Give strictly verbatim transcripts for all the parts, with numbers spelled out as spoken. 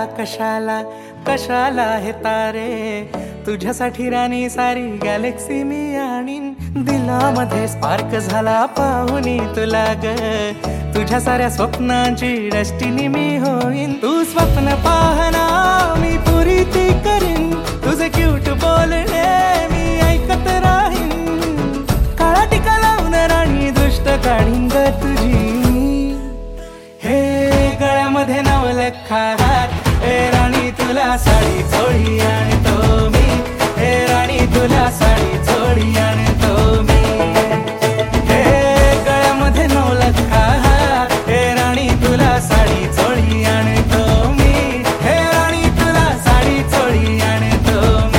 कशाला कशाला हे तारे, तुझ्यासाठी राणी सारी गॅलेक्सी मी आणीन. दिलामध्ये स्पार्क झाला पाहुनी तुला ग, तुझ्या साऱ्या स्वप्नांची डेस्टिनी मी होईन. तू स्वप्न पाहना मी पुरी ती करीन, तुझे क्यूट बोलणे मी ऐकत राहीन. काळा टिका लावून राणी दृष्ट काढीन ग तुझी. हे गळ्यामध्ये नवलखा हात, हे राणी तुला साडी चोळी आणतो मी. हे राणी तुला साडी चोळी आणतो मी. हे गळ्यामध्ये नवलखा हात, हे राणी तुला साडी चोळी आणतो मी. हे राणी तुला साडी चोळी आणतो मी.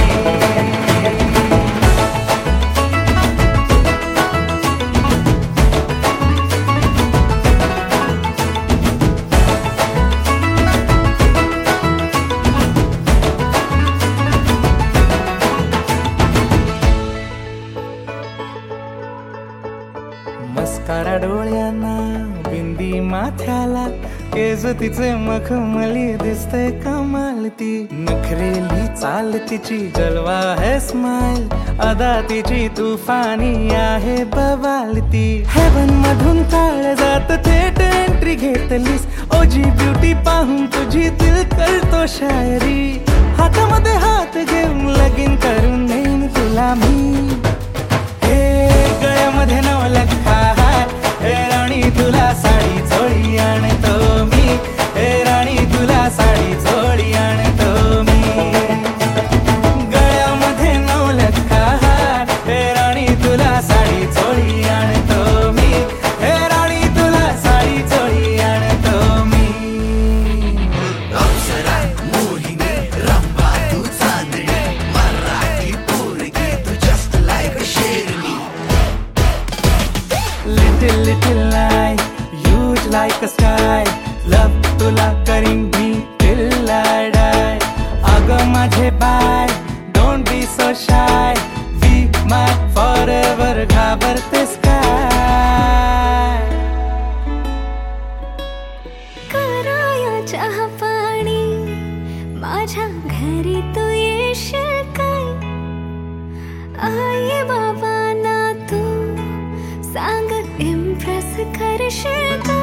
मस्कारा डोळ्यांना, बिंदी माथ्याला, केस तिचे मखमली दिसते कमाल. ती नखरेली चाल तिची जलवा है स्माइल, अदा तिची तुफानी आहे बवाल. ती हेवन मधून काळ जात थेट एंट्री घेतलीस. ओजी ब्युटी पाहून तुझी दिल करतो शायरी. हातामध्ये हात घेऊन लगीन करून देईन तुला मी. हे गळ्यामध्ये नवलखा हात, हे राणी तुला साडी चोळी आणतो मी. हे राणी तुला साडी चोळी आणतो मी. गळ्यामध्ये नवलखा हात, हे राणी तुला साडी चोळी आणतो मी. हे राणी तुला साडी चोळी आणतो मी. अप्सरा मोहिनी रंभा तू चांदणी, मराठी पोरगी तू जस्ट लाईक अ शेरनी. Little little lie, huge like a sky. Love तुला करीन मी till I die. अगं माझे बाय, don't be so shy. Be my forever, घाबरतेस काय? कराया चहा पाणी, माझ्या घरी तू येशील काय? आई बाबांना तू सांग इम्प्रेस करशील काय?